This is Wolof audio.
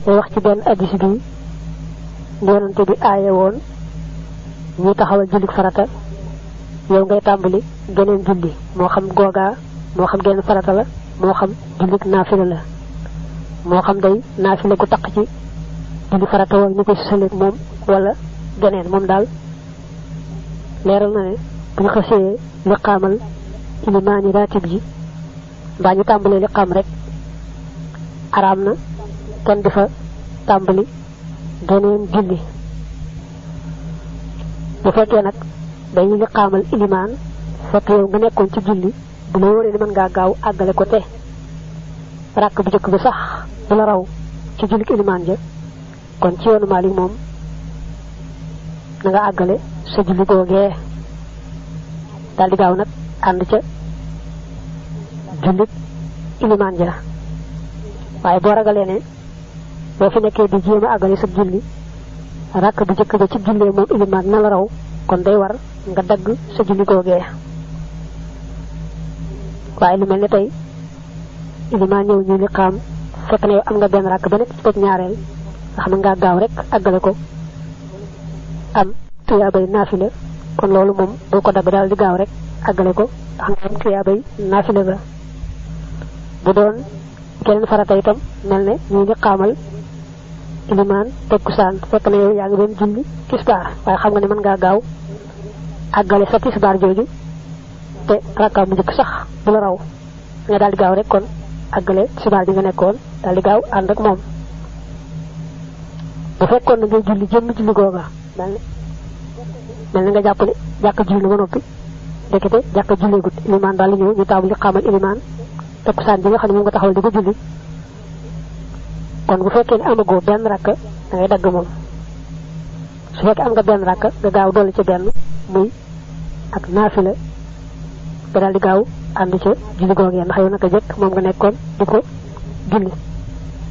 wax ci benn hadis bi yonante bi aaye woon ñi taxawal jullik farata yow ngay tàmbali geneen julli moo xam googaa moo xam genn farata la moo xam jullik naafila la moo xam day naafila gu taq ci julli farata woon ñu koy sëleeg moom wala geneen moom daal leeral na ne bu ñu xasee liqaamal ilimaani raatib ji mbaa ñu tàmbalee liqaam rek araam na kenn di fa tàmbali geneen julli bu fekkee nag dañuy liqaamal ilimaan fekk yow nga nekkoon ci julli bu la wóoree ni mën ngaa gaaw àggale ko te rakk bu jëkk bi sax bu la raw ci jullik ilimaan ja kon ci yoonu Maalik moom na nga àggale sa julli googee daal di gaaw nag ànd ca jullit ilimaan ja waaye boo ragalee ne boo fi nekkee di jéem a àggale sa julli rakk bu jëkk ba ci jullee moom ilimaan na la raw kon day war nga dagg sa julli googee waaye lu mel ne tey ilimaan ñëw ñu liqaam fekk na yow am nga benn rakk ba nekk ci teg ñaareel nga xam ne ngaa gaaw rek àggale ko am tuyaabay naafila kon loolu moom boo ko dagg daal di gaaw rek àggale ko xam nga am tuyaabay naafila ga bu doon keneen farata itam mel ne ñuy liqaamal ilimaan takkusaan fekk na yow yaa ngi doon julli tisbaar waaye xam nga ne mën ngaa gaaw àggale sa tisbaar jooju te rakka mu njëkk sax bu la raw nga daal di gaaw rek kon àggale tisbaar bi nga nekkoon daal di gaaw ànd ak moom bu fekkoon na ngay julli jëmm julli googa mel na nga jàpp ne jàkka julli na ba noppi ndekete jàkka julleegut ilimaan daal di ñëw ñu taamu liqaamal ilimaan takkusaan bi nga xam ne moom nga taxawal di ko julli kon bu fekkee ne amagoo benn rakk da ngay dagg moom su fekkee am nga benn rakk nga gaaw dolli ca benn muy ak naafila nga daal di gaaw ànd ca julli googee ndax yow naka jëkk moom nga nekkoon di ko julli